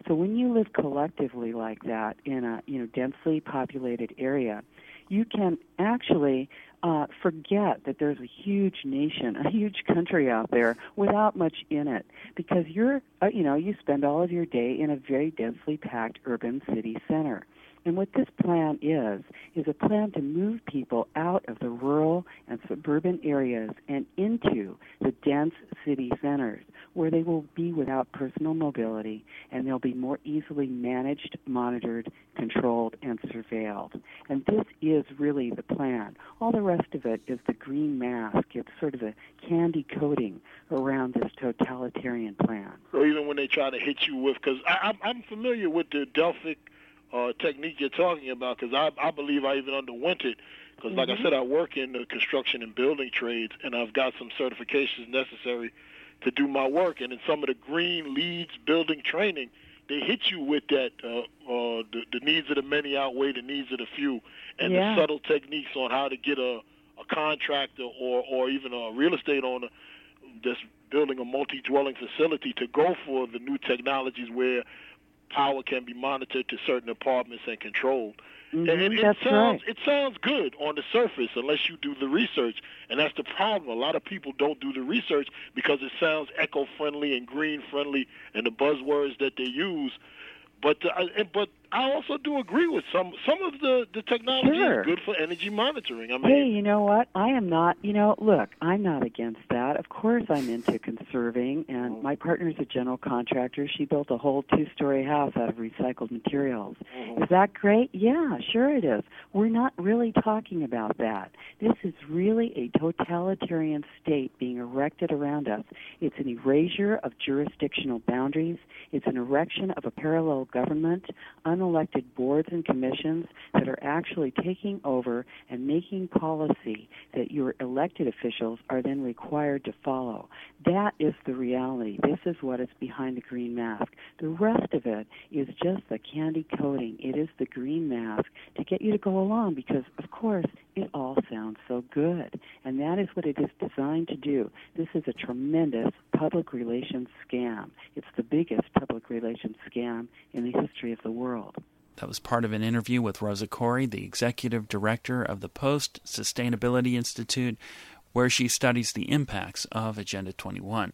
So when you live collectively like that in a you know densely populated area, you can actually uh, forget that there's a huge nation, a huge country out there without much in it, because you're uh, you know you spend all of your day in a very densely packed urban city center. And what this plan is, is a plan to move people out of the rural and suburban areas and into the dense city centers, where they will be without personal mobility and they'll be more easily managed, monitored, controlled, and surveilled. And this is really the plan. All the rest of it is the green mask. It's sort of a candy coating around this totalitarian plan. So even when they try to hit you with, because I'm, I'm familiar with the Delphic Uh, technique you're talking about, because I, I believe I even underwent it, because like Mm-hmm. I said, I work in the construction and building trades, and I've got some certifications necessary to do my work. And in some of the green leads building training, they hit you with that uh, uh, the, the needs of the many outweigh the needs of the few, and Yeah. the subtle techniques on how to get a, a contractor or, or even a real estate owner that's building a multi-dwelling facility to go for the new technologies where power can be monitored to certain apartments and controlled. Mm-hmm, and it, that's it sounds right. it sounds good on the surface unless you do the research, and that's the problem. A lot of people don't do the research because it sounds eco-friendly and green-friendly and the buzzwords that they use. But uh, but I also do agree with some some of the, the technology Sure. is good for energy monitoring. I mean, Hey, you know what? I am not, you know, look, I'm not against that. Of course I'm into conserving, and my partner's a general contractor. She built a whole two-story house out of recycled materials. Is that great? Yeah, sure it is. We're not really talking about that. This is really a totalitarian state being erected around us. It's an erasure of jurisdictional boundaries. It's an erection of a parallel government, unelected boards and commissions that are actually taking over and making policy that your elected officials are then required to follow. That is the reality. This is what is behind the green mask. The rest of it is just the candy coating. It is the green mask to get you to go along because, of course, it all sounds so good. And that is what it is designed to do. This is a tremendous public relations scam. It's the biggest public relations scam in the history of the world. That was part of an interview with Rosa Koire, the executive director of the Post Sustainability Institute, where she studies the impacts of Agenda twenty-one.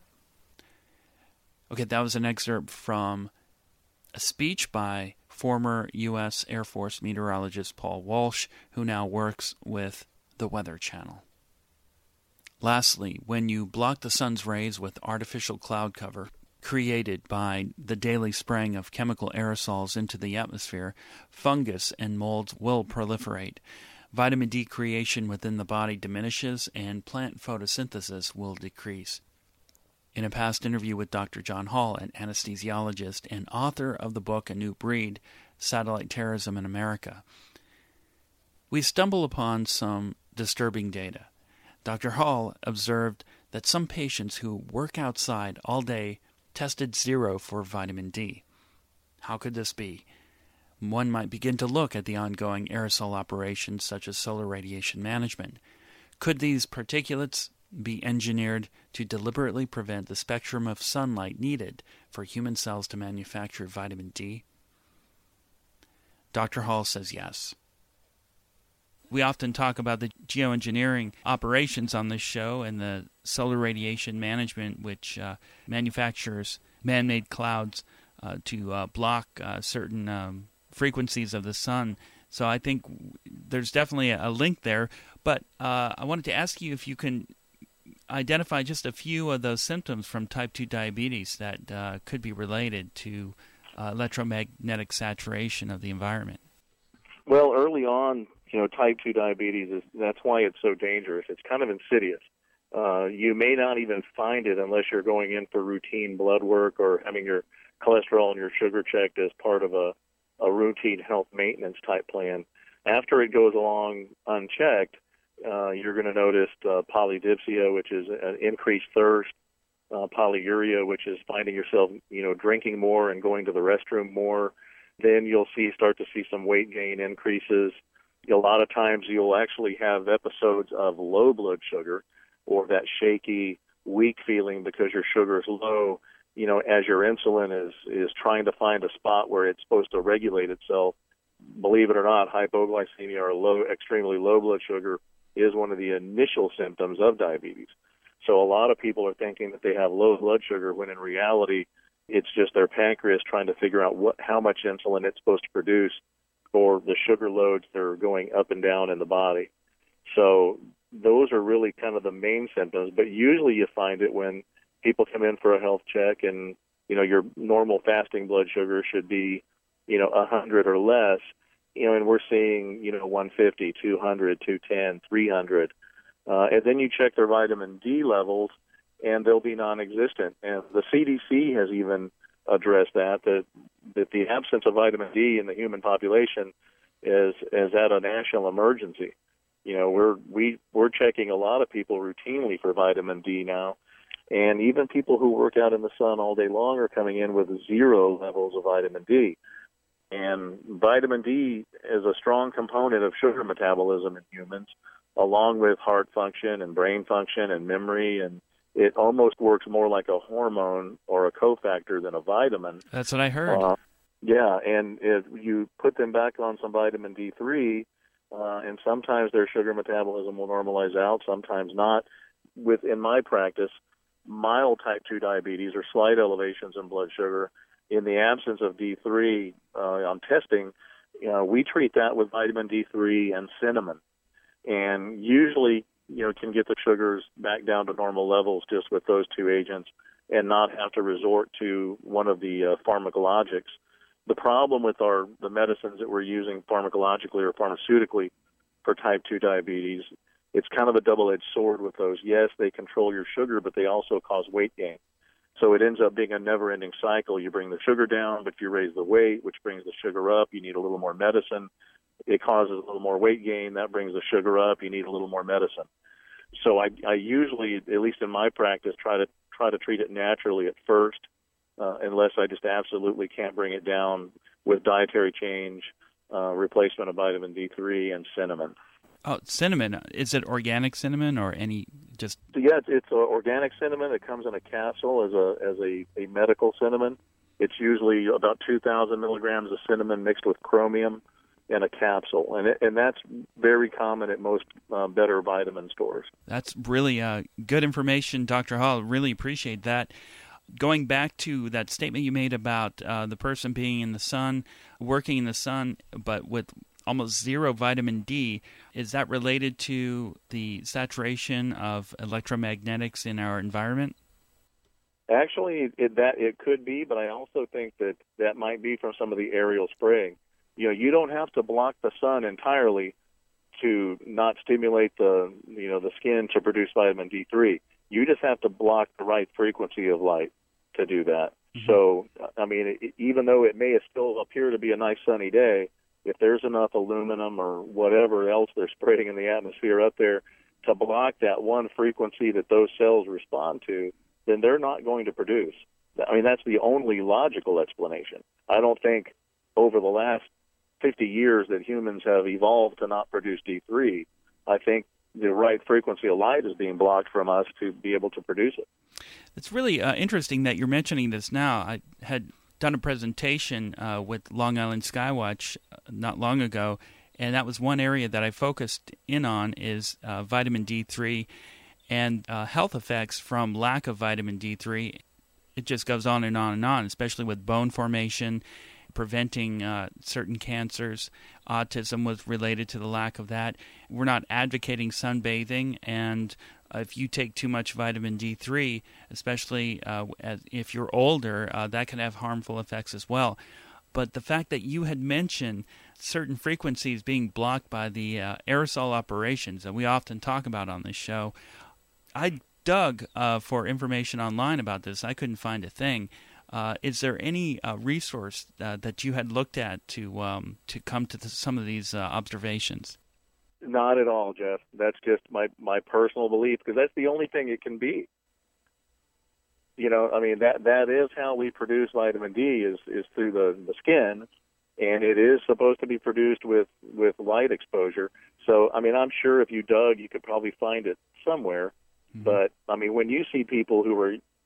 Okay, that was an excerpt from a speech by former U S Air Force meteorologist Paul Walsh, who now works with the Weather Channel. Lastly, when you block the sun's rays with artificial cloud cover created by the daily spraying of chemical aerosols into the atmosphere, fungus and molds will proliferate. Vitamin D creation within the body diminishes, and plant photosynthesis will decrease. In a past interview with Doctor John Hall, an anesthesiologist and author of the book A New Breed, Satellite Terrorism in America, we stumble upon some disturbing data. Doctor Hall observed that some patients who work outside all day tested zero for vitamin D. How could this be? One might begin to look at the ongoing aerosol operations such as solar radiation management. Could these particulates be engineered to deliberately prevent the spectrum of sunlight needed for human cells to manufacture vitamin D? Doctor Hall says yes. We often talk about the geoengineering operations on this show and the solar radiation management, which uh, manufactures man-made clouds uh, to uh, block uh, certain um, frequencies of the sun. So I think there's definitely a link there. But uh, I wanted to ask you if you can identify just a few of those symptoms from type two diabetes that uh, could be related to uh, electromagnetic saturation of the environment. Well, early on, you know, type two diabetes, is that's why it's so dangerous. It's kind of insidious. Uh, you may not even find it unless you're going in for routine blood work or having your cholesterol and your sugar checked as part of a, a routine health maintenance type plan. After it goes along unchecked, uh, you're going to notice uh, polydipsia, which is an increased thirst, uh, polyuria, which is finding yourself, you know, drinking more and going to the restroom more. Then you'll see start to see some weight gain increases. A lot of times you'll actually have episodes of low blood sugar or that shaky, weak feeling because your sugar is low, you know, as your insulin is, is trying to find a spot where it's supposed to regulate itself, believe it or not, hypoglycemia or low, extremely low blood sugar is one of the initial symptoms of diabetes. So a lot of people are thinking that they have low blood sugar when in reality it's just their pancreas trying to figure out what how much insulin it's supposed to produce for the sugar loads that are going up and down in the body. So those are really kind of the main symptoms, but usually you find it when people come in for a health check and, you know, your normal fasting blood sugar should be, you know, one hundred or less, you know, and we're seeing, you know, one fifty, two hundred, two ten, three hundred. Uh, and then you check their vitamin D levels, and they'll be non-existent. And the C D C has even addressed that, that, that the absence of vitamin D in the human population is, is at a national emergency. You know, we're, we, we're checking a lot of people routinely for vitamin D now, and even people who work out in the sun all day long are coming in with zero levels of vitamin D. And vitamin D is a strong component of sugar metabolism in humans, along with heart function and brain function and memory, and it almost works more like a hormone or a cofactor than a vitamin. That's what I heard. Uh, yeah, and if you put them back on some vitamin D three, uh, and sometimes their sugar metabolism will normalize out, sometimes not. With in my practice, mild type two diabetes or slight elevations in blood sugar, in the absence of D three uh, on testing, you know, we treat that with vitamin D three and cinnamon, and usually, you know, can get the sugars back down to normal levels just with those two agents and not have to resort to one of the uh, pharmacologics. The problem with our the medicines that we're using pharmacologically or pharmaceutically for type two diabetes, it's kind of a double-edged sword with those. Yes, they control your sugar, but they also cause weight gain. So it ends up being a never-ending cycle. You bring the sugar down, but you raise the weight, which brings the sugar up. You need a little more medicine. It causes a little more weight gain. That brings the sugar up. You need a little more medicine. So I, I usually, at least in my practice, try to try to treat it naturally at first, uh, unless I just absolutely can't bring it down with dietary change, uh, replacement of vitamin D three, and cinnamon. Oh, cinnamon. Is it organic cinnamon or any just... So yeah, it's, it's uh, organic cinnamon. It comes in a capsule as a as a, a medical cinnamon. It's usually about two thousand milligrams of cinnamon mixed with chromium in a capsule, and it, and that's very common at most uh, better vitamin stores. That's really uh, good information, Doctor Hall. Really appreciate that. Going back to that statement you made about uh, the person being in the sun, working in the sun, but with almost zero vitamin D, is that related to the saturation of electromagnetics in our environment? Actually, it, that it could be, but I also think that that might be from some of the aerial spraying. You know, you don't have to block the sun entirely to not stimulate the, you know, the skin to produce vitamin D three. You just have to block the right frequency of light to do that. Mm-hmm. So, I mean, it, even though it may still appear to be a nice sunny day, if there's enough aluminum or whatever else they're spraying in the atmosphere up there to block that one frequency that those cells respond to, then they're not going to produce. I mean, that's the only logical explanation. I don't think over the last fifty years that humans have evolved to not produce D three. I think the right frequency of light is being blocked from us to be able to produce it. It's really uh, interesting that you're mentioning this now. I had done a presentation uh, with Long Island Skywatch not long ago, and that was one area that I focused in on is uh, vitamin D three and uh, health effects from lack of vitamin D three. It just goes on and on and on, especially with bone formation, preventing uh, certain cancers. Autism was related to the lack of that. We're not advocating sunbathing, and uh, if you take too much vitamin D three, especially uh, as, if you're older, uh, that can have harmful effects as well. But the fact that you had mentioned certain frequencies being blocked by the uh, aerosol operations that we often talk about on this show, I dug uh, for information online about this. I couldn't find a thing. Uh, is there any uh, resource uh, that you had looked at to um, to come to the, some of these uh, observations? Not at all, Jeff. That's just my, my personal belief, because that's the only thing it can be. You know, I mean, that that is how we produce vitamin D is, is through the, the skin, and it is supposed to be produced with, with light exposure. So, I mean, I'm sure if you dug, you could probably find it somewhere. Mm-hmm. But, I mean, when you see people who are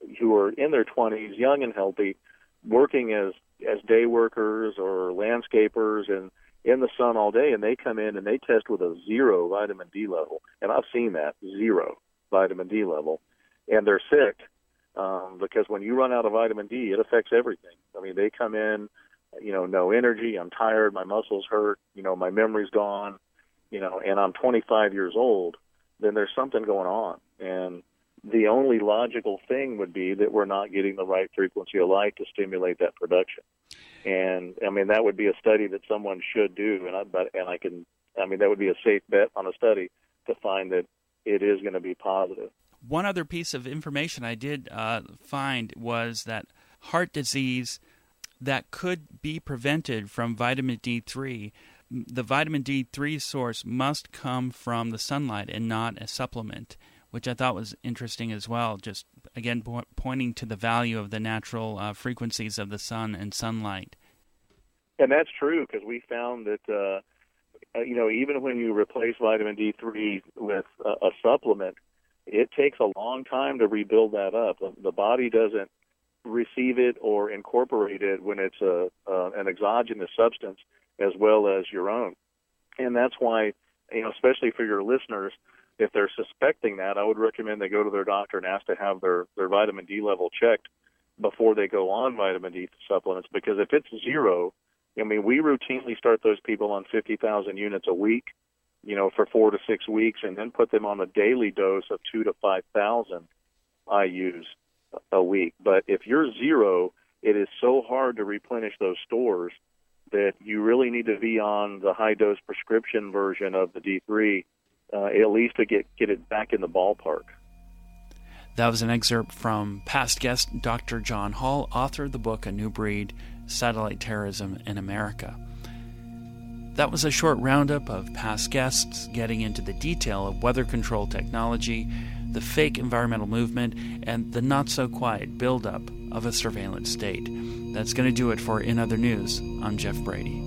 who are in their twenties, young and healthy, working as as day workers or landscapers and in the sun all day, and they come in and they test with a zero vitamin D level, and I've seen that, zero vitamin D level, and they're sick um, because when you run out of vitamin D, it affects everything. I mean, they come in, you know, no energy, I'm tired, my muscles hurt, you know, my memory's gone, you know, and I'm twenty-five years old, then there's something going on. And the only logical thing would be that we're not getting the right frequency of light to stimulate that production. And I mean, that would be a study that someone should do. And I, but, and I can, I mean, that would be a safe bet on a study to find that it is going to be positive. One other piece of information I did uh, find was that heart disease that could be prevented from vitamin D three, the vitamin D three source must come from the sunlight and not a supplement, which I thought was interesting as well, just, again, po- pointing to the value of the natural uh, frequencies of the sun and sunlight. And that's true, because we found that, uh, you know, even when you replace vitamin D three with a, a supplement, it takes a long time to rebuild that up. The, the body doesn't receive it or incorporate it when it's a, uh, an exogenous substance as well as your own. And that's why, you know, especially for your listeners, if they're suspecting that, I would recommend they go to their doctor and ask to have their, their vitamin D level checked before they go on vitamin D supplements, because if it's zero, I mean, we routinely start those people on fifty thousand units a week, you know, for four to six weeks, and then put them on a daily dose of two to five thousand I U's a week. But if you're zero, it is so hard to replenish those stores that you really need to be on the high-dose prescription version of the D three, uh, at least to get, get it back in the ballpark. That was an excerpt from past guest Doctor John Hall, author of the book A New Breed, Satellite Terrorism in America. That was a short roundup of past guests getting into the detail of weather control technology, the fake environmental movement, and the not-so-quiet buildup of a surveillance state. That's going to do it for In Other News. I'm Jeff Brady.